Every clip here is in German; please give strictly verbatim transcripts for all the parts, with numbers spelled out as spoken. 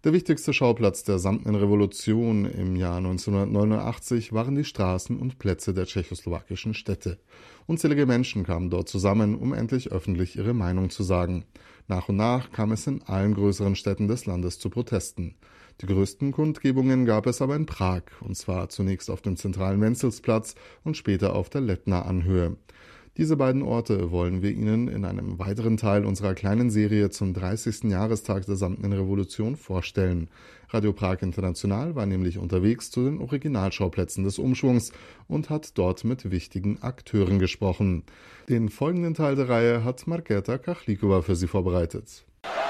Der wichtigste Schauplatz der Samtenen Revolution im Jahr neunzehnhundertneunundachtzig waren die Straßen und Plätze der tschechoslowakischen Städte. Unzählige Menschen kamen dort zusammen, um endlich öffentlich ihre Meinung zu sagen. Nach und nach kam es in allen größeren Städten des Landes zu Protesten. Die größten Kundgebungen gab es aber in Prag, und zwar zunächst auf dem zentralen Wenzelsplatz und später auf der Letna-Anhöhe. Diese beiden Orte wollen wir Ihnen in einem weiteren Teil unserer kleinen Serie zum dreißigsten Jahrestag der Samtenen Revolution vorstellen. Radio Prag International war nämlich unterwegs zu den Originalschauplätzen des Umschwungs und hat dort mit wichtigen Akteuren gesprochen. Den folgenden Teil der Reihe hat Markéta Kachlíková für Sie vorbereitet.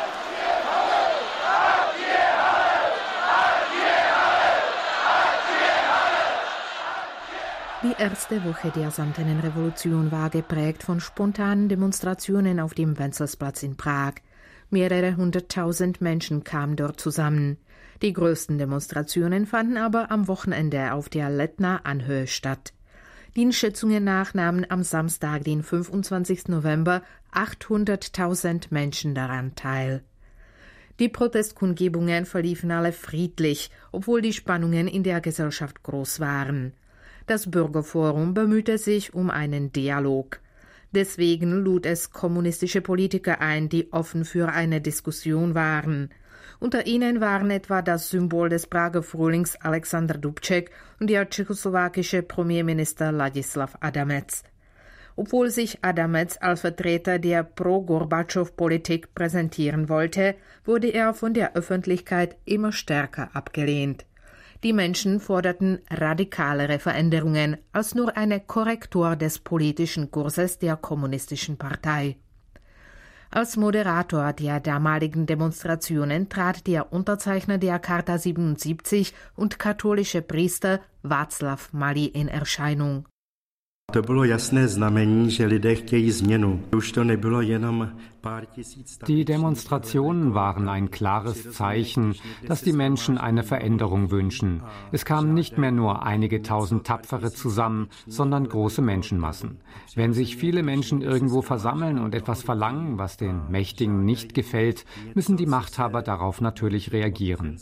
Die erste Woche der Samtenen Revolution war geprägt von spontanen Demonstrationen auf dem Wenzelsplatz in Prag. Mehrere hunderttausend Menschen kamen dort zusammen. Die größten Demonstrationen fanden aber am Wochenende auf der Letna-Anhöhe statt. Den Schätzungen nach nahmen am Samstag, den fünfundzwanzigsten November, achthunderttausend Menschen daran teil. Die Protestkundgebungen verliefen alle friedlich, obwohl die Spannungen in der Gesellschaft groß waren. Das Bürgerforum bemühte sich um einen Dialog. Deswegen lud es kommunistische Politiker ein, die offen für eine Diskussion waren. Unter ihnen waren etwa das Symbol des Prager Frühlings Alexander Dubček und der tschechoslowakische Premierminister Ladislav Adamec. Obwohl sich Adamec als Vertreter der Pro-Gorbatschow-Politik präsentieren wollte, wurde er von der Öffentlichkeit immer stärker abgelehnt. Die Menschen forderten radikalere Veränderungen als nur eine Korrektur des politischen Kurses der kommunistischen Partei. Als Moderator der damaligen Demonstrationen trat der Unterzeichner der Charta siebenundsiebzig und katholische Priester Václav Malý in Erscheinung. To bylo jasné znamení, že lidé chtějí změnu. Už to nebylo jenom pár tisíc. Die Demonstrationen waren ein klares Zeichen, dass die Menschen eine Veränderung wünschen. Es kamen nicht mehr nur einige tausend Tapfere zusammen, sondern große Menschenmassen. Wenn sich viele Menschen irgendwo versammeln und etwas verlangen, was den Mächtigen nicht gefällt, müssen die Machthaber darauf natürlich reagieren.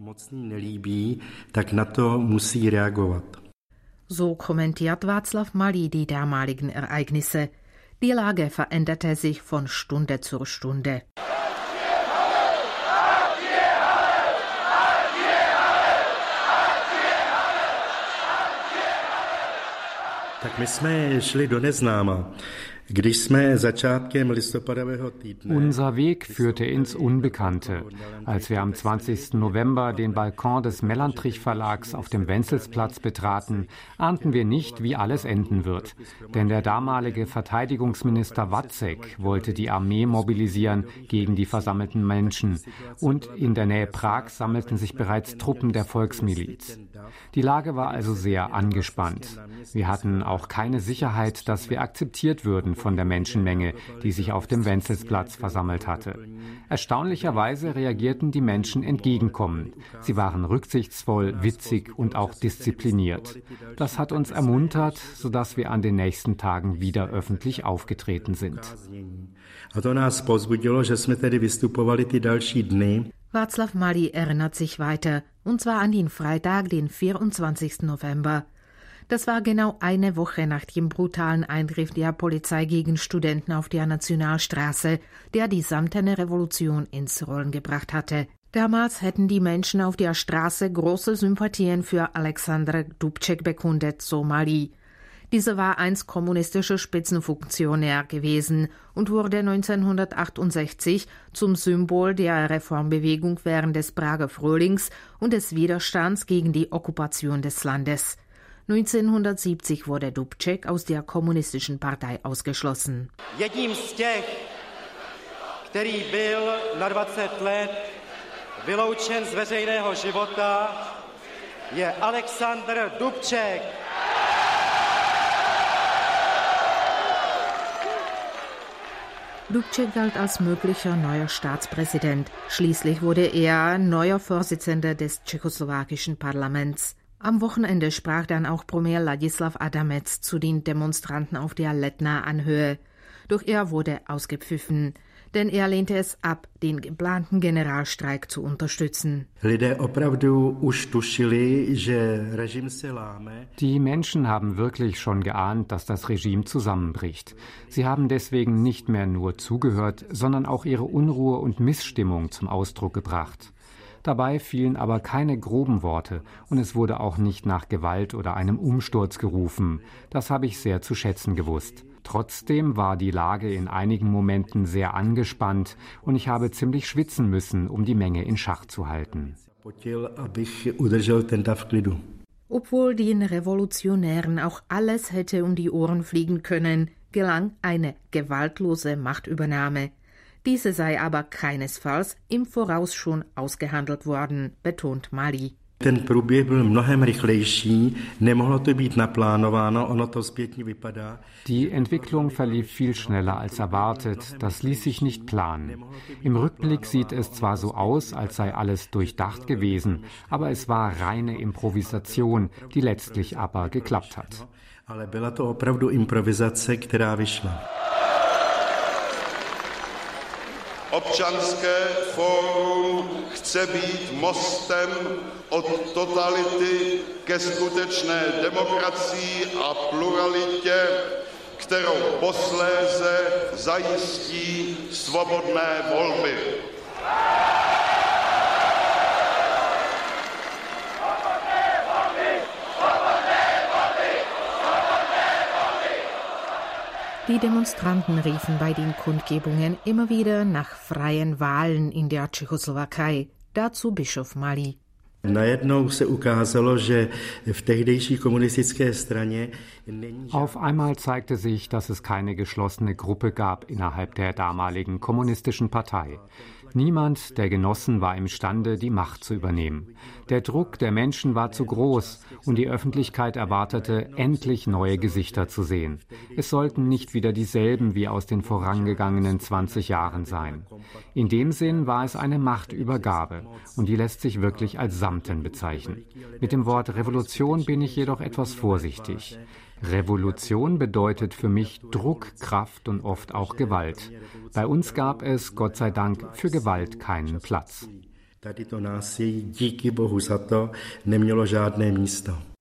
Tak na to musí reagovat. So kommentiert Václav Malý die damaligen Ereignisse. Die Lage veränderte sich von Stunde zu Stunde. Tak my jsme šli do neznáma. Když jsme začátkem listopadového týdne. Unser Weg führte ins Unbekannte. Als wir am zwanzigsten November den Balkon des Melantrich Verlags auf dem Wenzelsplatz betraten, ahnten wir nicht, wie alles enden wird. Denn der damalige Verteidigungsminister Vacek wollte die Armee mobilisieren gegen die versammelten Menschen. Und in der Nähe Prag sammelten sich bereits Truppen der Volksmiliz. Die Lage war also sehr angespannt. Wir hatten auch keine Sicherheit, dass wir akzeptiert würden von der Menschenmenge, die sich auf dem Wenzelsplatz versammelt hatte. Erstaunlicherweise reagierten die Menschen entgegenkommend. Sie waren rücksichtsvoll, witzig und auch diszipliniert. Das hat uns ermuntert, sodass wir an den nächsten Tagen wieder öffentlich aufgetreten sind. Václav Malý erinnert sich weiter, und zwar an den Freitag, den vierundzwanzigsten November. Das war genau eine Woche nach dem brutalen Eingriff der Polizei gegen Studenten auf der Nationalstraße, der die Samtene Revolution ins Rollen gebracht hatte. Damals hätten die Menschen auf der Straße große Sympathien für Alexander Dubček bekundet, so Malý. Dieser war einst kommunistischer Spitzenfunktionär gewesen und wurde neunzehnhundertachtundsechzig zum Symbol der Reformbewegung während des Prager Frühlings und des Widerstands gegen die Okkupation des Landes. neunzehnhundertsiebzig wurde Dubček aus der kommunistischen Partei ausgeschlossen. Jedním z těch, který byl na dvacet let vyloučen z veřejného života, je Alexander Dubček. Dubček galt als möglicher neuer Staatspräsident. Schließlich wurde er neuer Vorsitzender des tschechoslowakischen Parlaments. Am Wochenende sprach dann auch Premier Ladislav Adamec zu den Demonstranten auf der Letna-Anhöhe. Doch er wurde ausgepfiffen. denn er lehnte es ab, den geplanten Generalstreik zu unterstützen. Die Menschen haben wirklich schon geahnt, dass das Regime zusammenbricht. Sie haben deswegen nicht mehr nur zugehört, sondern auch ihre Unruhe und Missstimmung zum Ausdruck gebracht. Dabei fielen aber keine groben Worte und es wurde auch nicht nach Gewalt oder einem Umsturz gerufen. Das habe ich sehr zu schätzen gewusst. Trotzdem war die Lage in einigen Momenten sehr angespannt und ich habe ziemlich schwitzen müssen, um die Menge in Schach zu halten. Obwohl den Revolutionären auch alles hätte um die Ohren fliegen können, gelang eine gewaltlose Machtübernahme. Diese sei aber keinesfalls im Voraus schon ausgehandelt worden, betont Mali. Ten průběh byl mnohem rychlejší, nemohlo to být naplánováno, ono to zpětně vypadá. Die Entwicklung verlief viel schneller als erwartet, das ließ sich nicht planen. Im Rückblick sieht es zwar so aus, als sei alles durchdacht gewesen, aber es war reine Improvisation, die letztlich aber geklappt hat. Ale byla to opravdu improvizace, která vyšla. Občanské fórum chce být mostem od totality ke skutečné demokracii a pluralitě, kterou posléze zajistí svobodné volby. Die Demonstranten riefen bei den Kundgebungen immer wieder nach freien Wahlen in der Tschechoslowakei. Dazu Bischof Mali. Auf einmal zeigte sich, dass es keine geschlossene Gruppe gab innerhalb der damaligen kommunistischen Partei. Niemand der Genossen war imstande, die Macht zu übernehmen. Der Druck der Menschen war zu groß und die Öffentlichkeit erwartete, endlich neue Gesichter zu sehen. Es sollten nicht wieder dieselben wie aus den vorangegangenen zwanzig Jahren sein. In dem Sinn war es eine Machtübergabe und die lässt sich wirklich als Samten bezeichnen. Mit dem Wort Revolution bin ich jedoch etwas vorsichtig. Revolution bedeutet für mich Druck, Kraft und oft auch Gewalt. Bei uns gab es, Gott sei Dank, für Gewalt keinen Platz. Tady to násilí, díky Bohu za to, nemělo žádné místo.